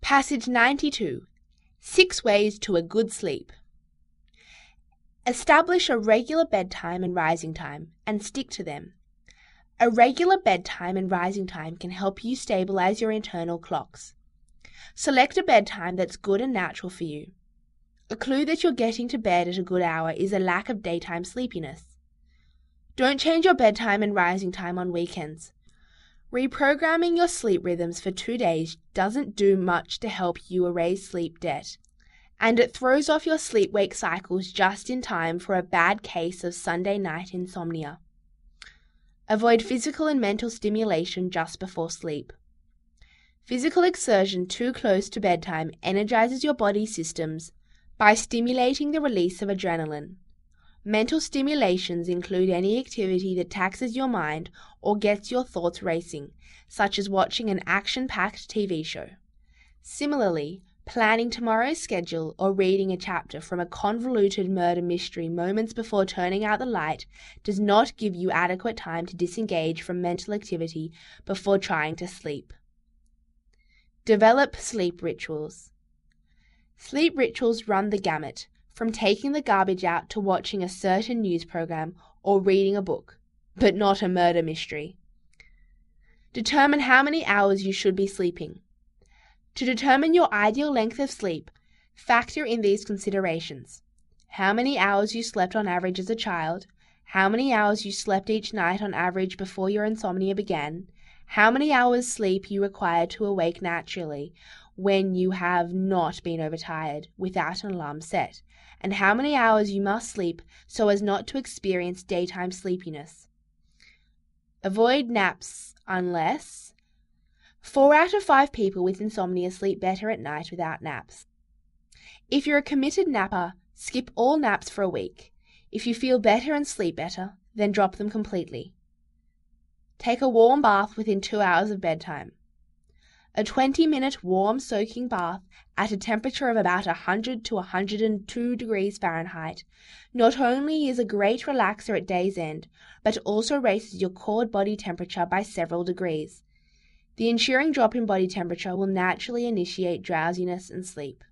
Passage 92. 6 Ways to a Good Sleep. Establish a regular bedtime and rising time, and stick to them. A regular bedtime and rising time can help you stabilize your internal clocks. Select a bedtime that's good and natural for you. A clue that you're getting to bed at a good hour is a lack of daytime sleepiness. Don't change your bedtime and rising time on weekends. Reprogramming your sleep rhythms for 2 days doesn't do much to help you erase sleep debt, and it throws off your sleep-wake cycles just in time for a bad case of Sunday night insomnia. Avoid physical and mental stimulation just before sleep. Physical exertion too close to bedtime energizes your body systems by stimulating the release of adrenaline. Mental stimulations include any activity that taxes your mind or gets your thoughts racing, such as watching an action-packed TV show. Similarly, planning tomorrow's schedule or reading a chapter from a convoluted murder mystery moments before turning out the light does not give you adequate time to disengage from mental activity before trying to sleep. Develop sleep rituals. Sleep rituals run the gamut, from taking the garbage out to watching a certain news program or reading a book, but not a murder mystery. Determine how many hours you should be sleeping. To determine your ideal length of sleep, factor in these considerations: how many hours you slept on average as a child, how many hours you slept each night on average before your insomnia began, how many hours sleep you require to awake naturally when you have not been overtired without an alarm set, and how many hours you must sleep so as not to experience daytime sleepiness. Avoid naps unless 4 out of 5 people with insomnia sleep better at night without naps. If you're a committed napper, skip all naps for a week. If you feel better and sleep better, then drop them completely. Take a warm bath within 2 hours of bedtime. A 20-minute warm soaking bath at a temperature of about 100 to 102 degrees Fahrenheit not only is a great relaxer at day's end, but also raises your core body temperature by several degrees. The ensuing drop in body temperature will naturally initiate drowsiness and sleep.